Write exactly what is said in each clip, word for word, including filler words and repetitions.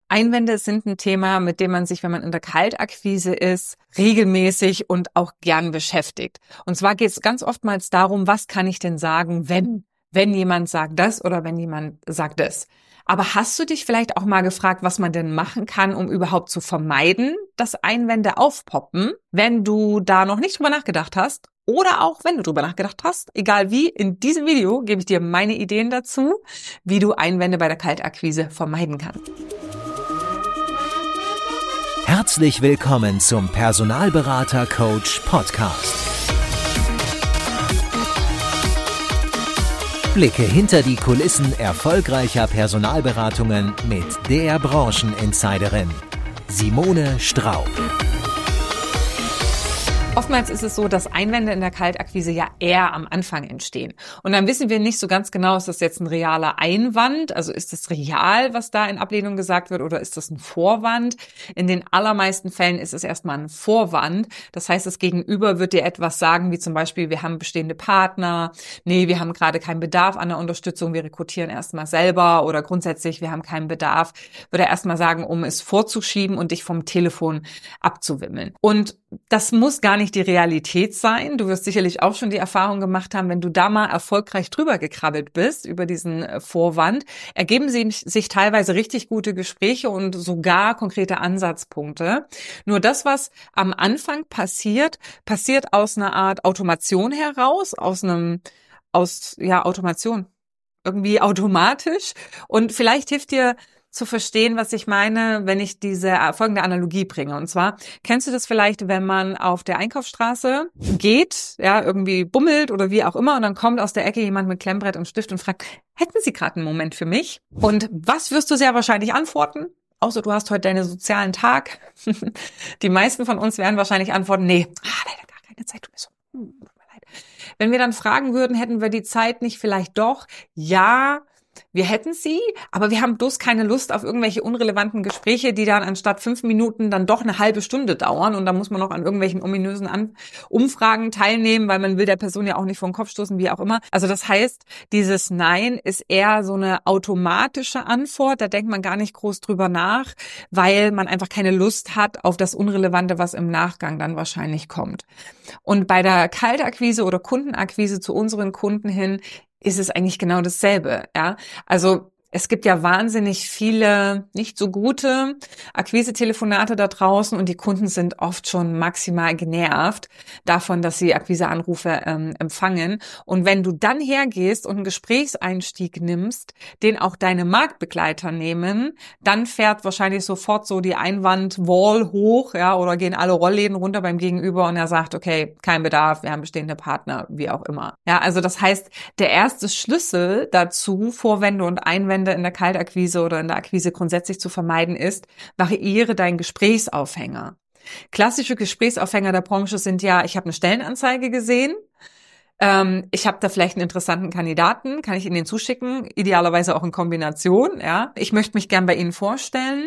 Einwände sind ein Thema, mit dem man sich, wenn man in der Kaltakquise ist, regelmäßig und auch gern beschäftigt. Und zwar geht es ganz oftmals darum, was kann ich denn sagen, wenn, wenn jemand sagt das oder wenn jemand sagt das. Aber hast du dich vielleicht auch mal gefragt, was man denn machen kann, um überhaupt zu vermeiden, dass Einwände aufpoppen, wenn du da noch nicht drüber nachgedacht hast? Oder auch, wenn du drüber nachgedacht hast, egal wie, in diesem Video gebe ich dir meine Ideen dazu, wie du Einwände bei der Kaltakquise vermeiden kannst. Herzlich willkommen zum Personalberater Coach Podcast. Blicke hinter die Kulissen erfolgreicher Personalberatungen mit der Brancheninsiderin Simone Straub. Oftmals ist es so, dass Einwände in der Kaltakquise ja eher am Anfang entstehen. Und dann wissen wir nicht so ganz genau, ist das jetzt ein realer Einwand? Also ist das real, was da in Ablehnung gesagt wird, oder ist das ein Vorwand? In den allermeisten Fällen ist es erstmal ein Vorwand. Das heißt, das Gegenüber wird dir etwas sagen, wie zum Beispiel, wir haben bestehende Partner, nee, wir haben gerade keinen Bedarf an der Unterstützung, wir rekrutieren erstmal selber, oder grundsätzlich, wir haben keinen Bedarf, würde er erstmal sagen, um es vorzuschieben und dich vom Telefon abzuwimmeln. Und das muss gar nicht die Realität sein. Du wirst sicherlich auch schon die Erfahrung gemacht haben, wenn du da mal erfolgreich drüber gekrabbelt bist über diesen Vorwand, ergeben sich, sich teilweise richtig gute Gespräche und sogar konkrete Ansatzpunkte. Nur das, was am Anfang passiert, passiert aus einer Art Automation heraus, aus einem, aus, ja, Automation. Irgendwie automatisch. Und vielleicht hilft dir zu verstehen, was ich meine, wenn ich diese folgende Analogie bringe. Und zwar, kennst du das vielleicht, wenn man auf der Einkaufsstraße geht, ja, irgendwie bummelt oder wie auch immer, und dann kommt aus der Ecke jemand mit Klemmbrett und Stift und fragt, hätten Sie gerade einen Moment für mich? Und was wirst du sehr wahrscheinlich antworten? Außer du hast heute deinen sozialen Tag. Die meisten von uns werden wahrscheinlich antworten, nee, ah, leider gar keine Zeit, tut mir so, hm, tut mir leid. Wenn wir dann fragen würden, hätten wir die Zeit nicht vielleicht doch? Ja, wir hätten sie, aber wir haben bloß keine Lust auf irgendwelche unrelevanten Gespräche, die dann anstatt fünf Minuten dann doch eine halbe Stunde dauern, und da muss man noch an irgendwelchen ominösen An- Umfragen teilnehmen, weil man will der Person ja auch nicht vor den Kopf stoßen, wie auch immer. Also das heißt, dieses Nein ist eher so eine automatische Antwort, da denkt man gar nicht groß drüber nach, weil man einfach keine Lust hat auf das Unrelevante, was im Nachgang dann wahrscheinlich kommt. Und bei der Kaltakquise oder Kundenakquise zu unseren Kunden hin ist es eigentlich genau dasselbe, ja. Also es gibt ja wahnsinnig viele nicht so gute Akquise-Telefonate da draußen, und die Kunden sind oft schon maximal genervt davon, dass sie Akquise-Anrufe ähm, empfangen. Und wenn du dann hergehst und einen Gesprächseinstieg nimmst, den auch deine Marktbegleiter nehmen, dann fährt wahrscheinlich sofort so die Einwand-Wall hoch, ja, oder gehen alle Rollläden runter beim Gegenüber, und er sagt, okay, kein Bedarf, wir haben bestehende Partner, wie auch immer. Ja, also das heißt, der erste Schlüssel dazu, Vorwände und Einwände in der Kaltakquise oder in der Akquise grundsätzlich zu vermeiden, ist, variiere deinen Gesprächsaufhänger. Klassische Gesprächsaufhänger der Branche sind ja, ich habe eine Stellenanzeige gesehen, ähm, ich habe da vielleicht einen interessanten Kandidaten, kann ich Ihnen den zuschicken, idealerweise auch in Kombination, ja. Ich möchte mich gern bei Ihnen vorstellen.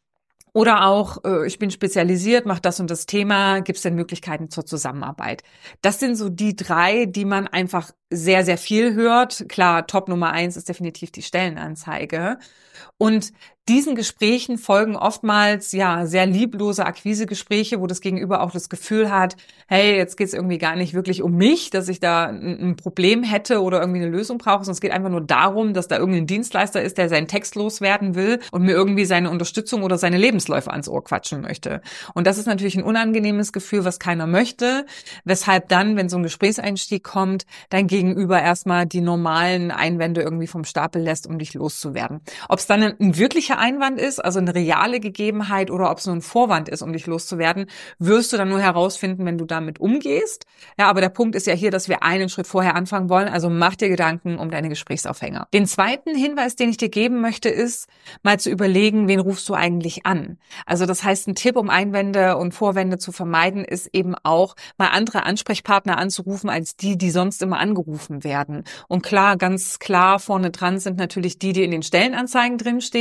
Oder auch, äh, ich bin spezialisiert, mache das und das Thema, gibt es denn Möglichkeiten zur Zusammenarbeit? Das sind so die drei, die man einfach sehr, sehr viel hört. Klar, Top Nummer eins ist definitiv die Stellenanzeige. Und diesen Gesprächen folgen oftmals ja sehr lieblose Akquisegespräche, wo das Gegenüber auch das Gefühl hat, hey, jetzt geht's irgendwie gar nicht wirklich um mich, dass ich da ein, ein Problem hätte oder irgendwie eine Lösung brauche, sondern es geht einfach nur darum, dass da irgendein Dienstleister ist, der seinen Text loswerden will und mir irgendwie seine Unterstützung oder seine Lebensläufe ans Ohr quatschen möchte. Und das ist natürlich ein unangenehmes Gefühl, was keiner möchte, weshalb dann, wenn so ein Gesprächseinstieg kommt, dein Gegenüber erstmal die normalen Einwände irgendwie vom Stapel lässt, um dich loszuwerden. Ob es dann ein, ein wirklicher Einwand ist, also eine reale Gegebenheit, oder ob es nur ein Vorwand ist, um dich loszuwerden, wirst du dann nur herausfinden, wenn du damit umgehst. Ja, aber der Punkt ist ja hier, dass wir einen Schritt vorher anfangen wollen, also mach dir Gedanken um deine Gesprächsaufhänger. Den zweiten Hinweis, den ich dir geben möchte, ist, mal zu überlegen, wen rufst du eigentlich an? Also das heißt, ein Tipp, um Einwände und Vorwände zu vermeiden, ist eben auch, mal andere Ansprechpartner anzurufen, als die, die sonst immer angerufen werden. Und klar, ganz klar vorne dran sind natürlich die, die in den Stellenanzeigen drinstehen.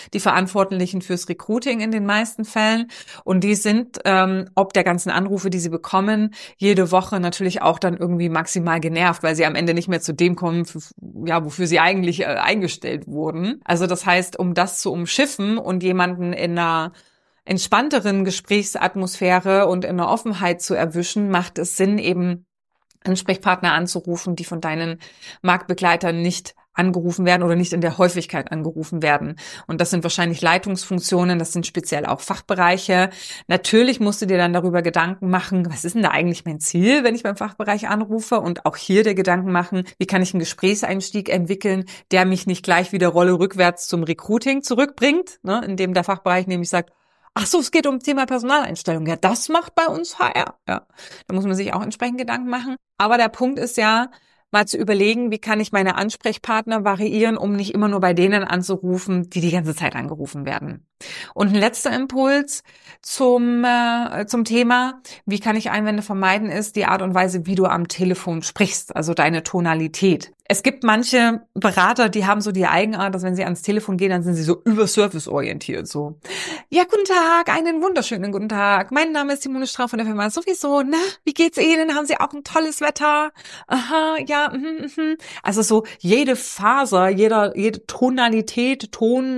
die Verantwortlichen fürs Recruiting in den meisten Fällen. Und die sind, ähm, ob der ganzen Anrufe, die sie bekommen, jede Woche natürlich auch dann irgendwie maximal genervt, weil sie am Ende nicht mehr zu dem kommen, für, ja, wofür sie eigentlich äh, eingestellt wurden. Also das heißt, um das zu umschiffen und jemanden in einer entspannteren Gesprächsatmosphäre und in einer Offenheit zu erwischen, macht es Sinn, eben Ansprechpartner anzurufen, die von deinen Marktbegleitern nicht angerufen werden oder nicht in der Häufigkeit angerufen werden. Und das sind wahrscheinlich Leitungsfunktionen, das sind speziell auch Fachbereiche. Natürlich musst du dir dann darüber Gedanken machen, was ist denn da eigentlich mein Ziel, wenn ich beim Fachbereich anrufe? Und auch hier der Gedanken machen, wie kann ich einen Gesprächseinstieg entwickeln, der mich nicht gleich wieder Rolle rückwärts zum Recruiting zurückbringt, ne, indem der Fachbereich nämlich sagt, ach so, es geht um Thema Personaleinstellung. Ja, das macht bei uns H R. Ja, da muss man sich auch entsprechend Gedanken machen. Aber der Punkt ist ja, mal zu überlegen, wie kann ich meine Ansprechpartner variieren, um nicht immer nur bei denen anzurufen, die die ganze Zeit angerufen werden. Und ein letzter Impuls zum äh, zum Thema, wie kann ich Einwände vermeiden, ist die Art und Weise, wie du am Telefon sprichst, also deine Tonalität. Es gibt manche Berater, die haben so die Eigenart, dass wenn sie ans Telefon gehen, dann sind sie so über Service orientiert, so. Ja, guten Tag, einen wunderschönen guten Tag. Mein Name ist Simone Strauch von der Firma sowieso. Na, wie geht's Ihnen? Haben Sie auch ein tolles Wetter? Aha, ja, mhm, mhm. Also so jede Faser, jeder, jede Tonalität,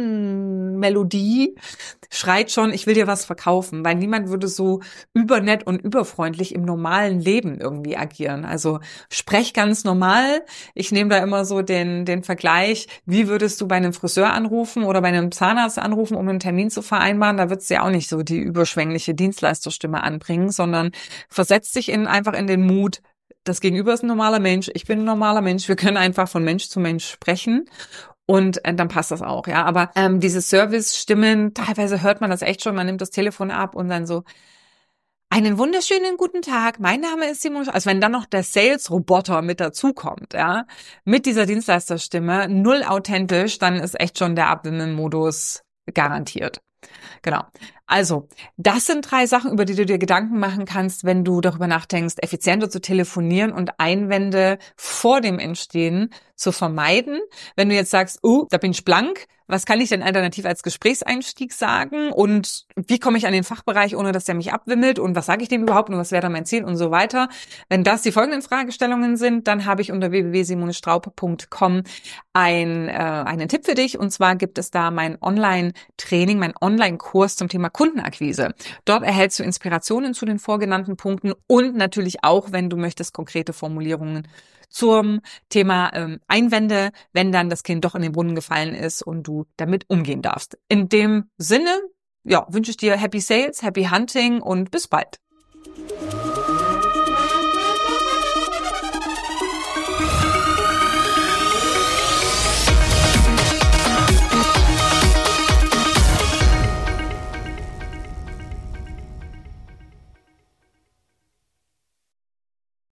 Tonmelodie schreit schon, ich will dir was verkaufen, weil niemand würde so übernett und überfreundlich im normalen Leben irgendwie agieren. Also sprech ganz normal. Ich nehme da immer so den den Vergleich, wie würdest du bei einem Friseur anrufen oder bei einem Zahnarzt anrufen, um einen Termin zu vereinbaren? Da würdest du ja auch nicht so die überschwängliche Dienstleisterstimme anbringen, sondern versetzt dich in einfach in den Mut, das Gegenüber ist ein normaler Mensch, ich bin ein normaler Mensch, wir können einfach von Mensch zu Mensch sprechen. Und äh, dann passt das auch, ja. Aber ähm, diese Service-Stimmen, teilweise hört man das echt schon, man nimmt das Telefon ab und dann so, einen wunderschönen guten Tag, mein Name ist Simone. Also wenn dann noch der Sales-Roboter mit dazukommt, ja, mit dieser Dienstleisterstimme, null authentisch, dann ist echt schon der Abwimmeln-Modus garantiert. Genau. Also, das sind drei Sachen, über die du dir Gedanken machen kannst, wenn du darüber nachdenkst, effizienter zu telefonieren und Einwände vor dem Entstehen zu vermeiden. Wenn du jetzt sagst, oh, da bin ich blank, was kann ich denn alternativ als Gesprächseinstieg sagen und wie komme ich an den Fachbereich, ohne dass der mich abwimmelt und was sage ich dem überhaupt und was wäre da mein Ziel und so weiter. Wenn das die folgenden Fragestellungen sind, dann habe ich unter w w w punkt simone straub punkt com ein, äh, einen Tipp für dich und zwar gibt es da mein Online-Training, mein Online-Kurs zum Thema Kundenakquise. Dort erhältst du Inspirationen zu den vorgenannten Punkten und natürlich auch, wenn du möchtest, konkrete Formulierungen zum Thema ähm, Einwände, wenn dann das Kind doch in den Brunnen gefallen ist und du damit umgehen darfst. In dem Sinne, ja, wünsche ich dir Happy Sales, Happy Hunting und bis bald.